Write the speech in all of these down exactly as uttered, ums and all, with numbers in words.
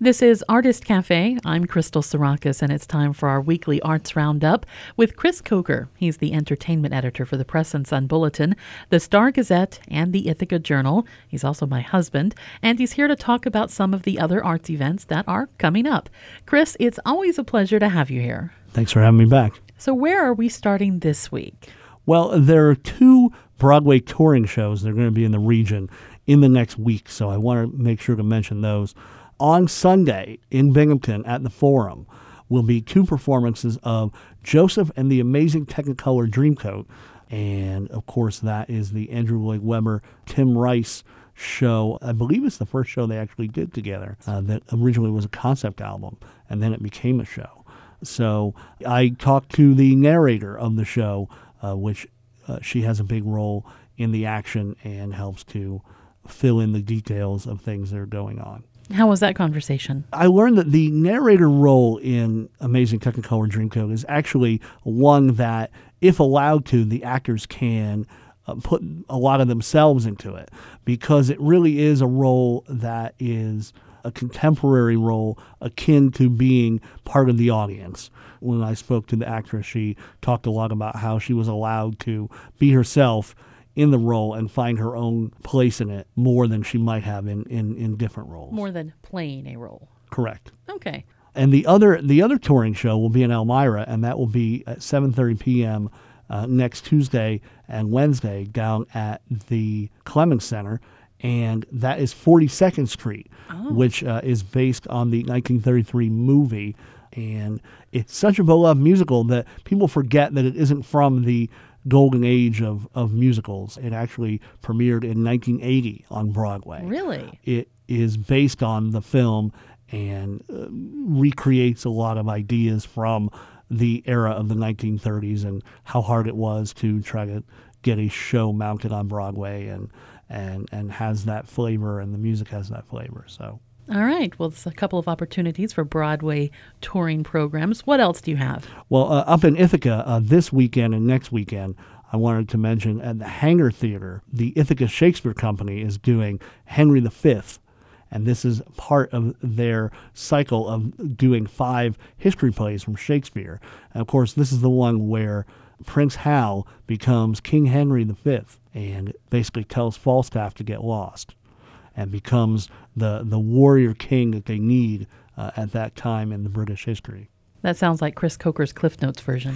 This is Artist Cafe. I'm Crystal Sarakas, and it's time for our weekly Arts Roundup with Chris Coker. He's the entertainment editor for the Press and Sun Bulletin, the Star Gazette, and the Ithaca Journal. He's also my husband, and he's here to talk about some of the other arts events that are coming up. Chris, it's always a pleasure to have you here. Thanks for having me back. So where are we starting this week? Well, there are two Broadway touring shows that are going to be in the region in the next week, so I want to make sure to mention those. On Sunday in Binghamton at the Forum will be two performances of Joseph and the Amazing Technicolor Dreamcoat. And, of course, that is the Andrew Lloyd Webber, Tim Rice show. I believe it's the first show they actually did together uh, that originally was a concept album, and then it became a show. So I talked to the narrator of the show, uh, which uh, she has a big role in the action and helps to fill in the details of things that are going on. How was that conversation? I learned that the narrator role in Amazing Technicolor Dreamcoat is actually one that, if allowed to, the actors can uh, put a lot of themselves into it, because it really is a role that is a contemporary role akin to being part of the audience. When I spoke to the actress, she talked a lot about how she was allowed to be herself in the role and find her own place in it more than she might have in, in, in different roles. More than playing a role. Correct. Okay. And the other the other touring show will be in Elmira, and that will be at seven thirty p.m. Uh, next Tuesday and Wednesday down at the Clemens Center, and that is forty-second Street, oh. which uh, is based on the nineteen thirty-three movie. And it's such a beloved musical that people forget that it isn't from the golden age of, of musicals. It actually premiered in nineteen eighty on Broadway. Really? It is based on the film and uh, recreates a lot of ideas from the era of the nineteen thirties and how hard it was to try to get a show mounted on Broadway, and and, and has that flavor, and the music has that flavor. So. All right. Well, it's a couple of opportunities for Broadway touring programs. What else do you have? Well, uh, up in Ithaca uh, this weekend and next weekend, I wanted to mention at the Hangar Theater, the Ithaca Shakespeare Company is doing Henry the Fifth. And this is part of their cycle of doing five history plays from Shakespeare. And of course, this is the one where Prince Hal becomes King Henry the Fifth and basically tells Falstaff to get lost, and becomes the, the warrior king that they need uh, at that time in the British history. That sounds like Chris Coker's Cliff Notes version.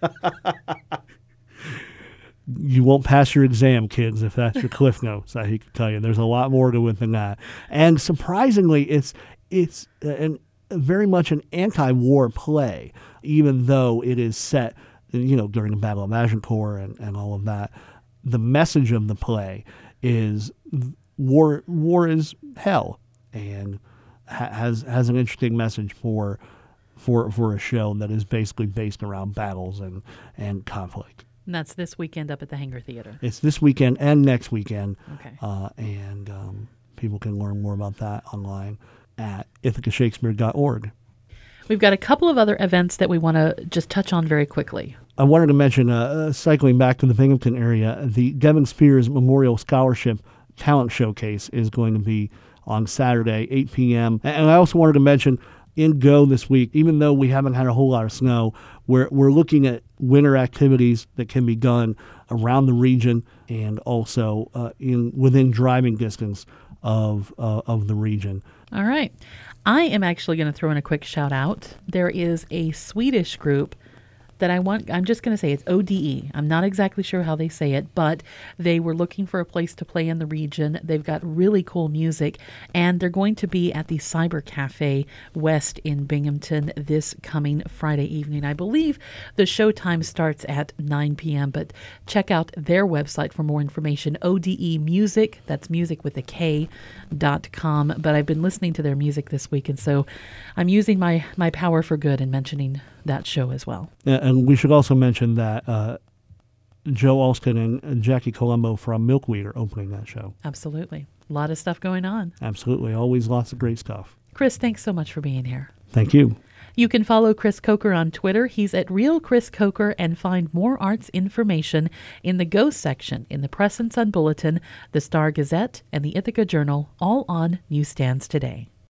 You won't pass your exam, kids, if that's your Cliff Notes. I can tell you, there's a lot more to it than that. And surprisingly, it's it's an, very much an anti-war play, even though it is set, you know, during the Battle of Agincourt and, and all of that. The message of the play is War war is hell, and ha- has has an interesting message for for for a show that is basically based around battles and, and conflict. And that's this weekend up at the Hangar Theater. It's this weekend and next weekend. Okay. Uh, and um, people can learn more about that online at ithaca shakespeare dot org. We've got a couple of other events that we want to just touch on very quickly. I wanted to mention, uh, cycling back to the Binghamton area, the Devin Spears Memorial Scholarship Talent Showcase is going to be on Saturday, eight p.m. And I also wanted to mention, in Go this week, even though we haven't had a whole lot of snow, we're, we're looking at winter activities that can be done around the region and also uh, in within driving distance of uh, of the region. All right. I am actually going to throw in a quick shout out. There is a Swedish group that I want, I'm just going to say it's O D E. I'm not exactly sure how they say it, but they were looking for a place to play in the region. They've got really cool music, and they're going to be at the Cyber Cafe West in Binghamton this coming Friday evening. I believe the show time starts at nine p.m., but check out their website for more information, O D E Music, that's music with a K, dot com. But I've been listening to their music this week, and so I'm using my, my power for good and mentioning that show as well. And we should also mention that uh, Joe Alston and Jackie Colombo from Milkweed are opening that show. Absolutely. A lot of stuff going on. Absolutely. Always lots of great stuff. Chris, thanks so much for being here. Thank you. You can follow Chris Coker on Twitter. He's at Real Chris Coker, and find more arts information in the Go section in the Press and Sun Bulletin, the Star Gazette, and the Ithaca Journal, all on newsstands today.